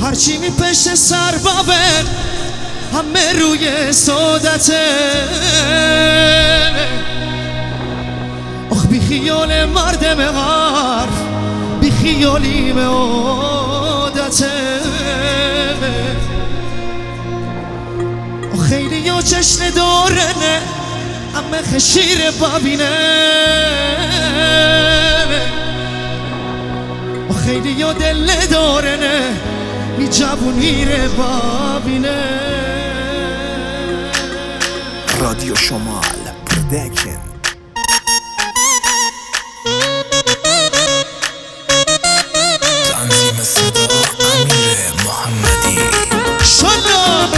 هرچی می پشت سر بابن همه روی سادته. آخ بی خیال مردم حرف بی خیالی به عادته. آخ خیلی یا چشن دارنه همه خشیر ببینه. آخ خیلی یا دل دارنه می جوونی رو ببینه. رادیو شمال پرودکشن. تنظیم صدا امیر محمدی. شلا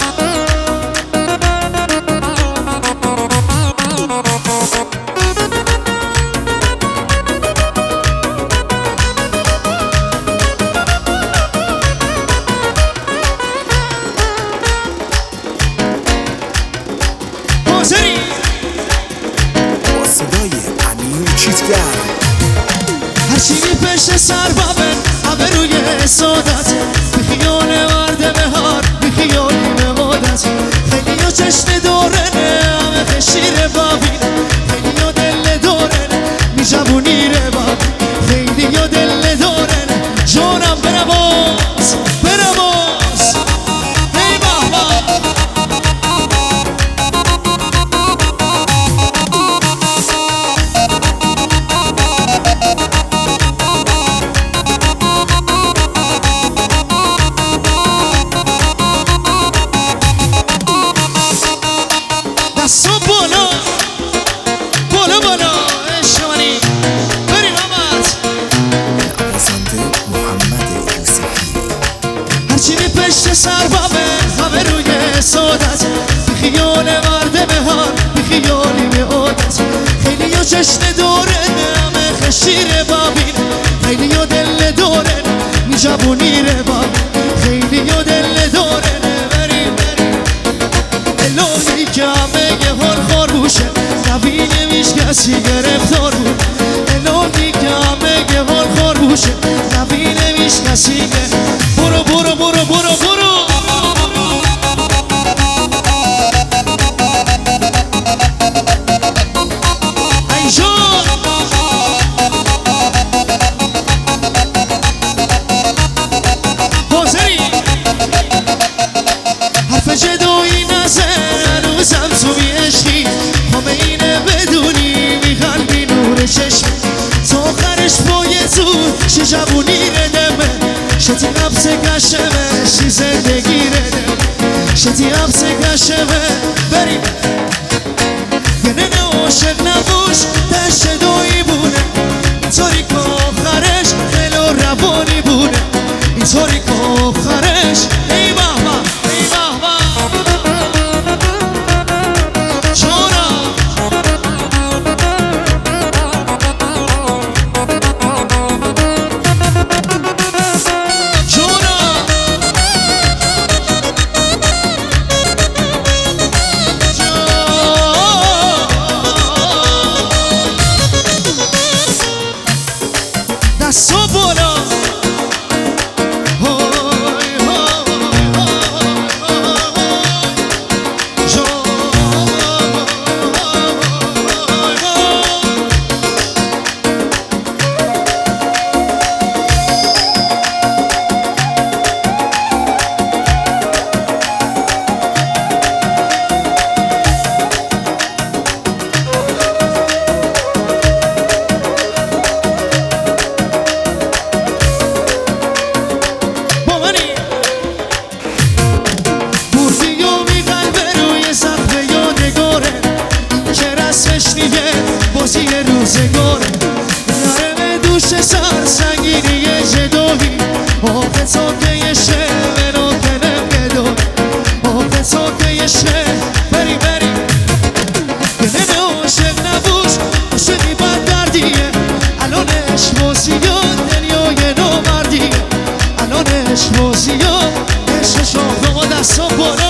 صدای امیر چیتگر. هرچی می پشت سر بابن همه روی سادت. بی خیال مرد بهار بی خیالی به عادت. خیلی ها چشن دارنه همه خشیر ببینه. خیلی ها دل دارنه می جوونی رو ببینه. خیلی ها دل دارنه جانم برواز برواز. ای بابا دستو بالا بالا بالا اشمانی بریم آمد. نوازنده محمد یوسفی. هرچی می پشت سر بابه همه روی سادت. بی خیال مرد بهار بی خیالی به عادت. خیلی ها چشن دارنه همه خشیر ببینه. خیلی ها دل دارنه می جوونی رو ببینه. خیلی ها دل دارنه بریم بریم. الهی که همه یه حال خار بوشه نبینه میش کسی گرفتار بود. الهی که همه یه حال خار بوشه نبینه میش کسی برو برو برو برو برو. اینجا حاضری حرف جدایی نزن هنوزم تو بی عشقی. همه اینه بدونی بی قلبی نور چشمی. تا آخرش باید زود شه جوونی ردمه. شتی حبس گشمه شی زندگی ردمه. شتی حبس گشمه بریم. یه ننه عاشق نبوش دشت دایی بونه. اینطوری که آخرش خیلی روانی بونه. اینطوری که آخرش ای بابا ای بابا جانا جانا دستو بالا بازی روزگاره. نرم دوش سر سنگینی جدایی. آخه تا که یه شه منو کنم گداره. آخه تا که یه شه بریم بریم. یه نمه عاشق نبوش عاشقی بد دردیه. الانش موسیقی دنیای نامردیه. الانش موسیقی عشق شاخه و دستا بالا.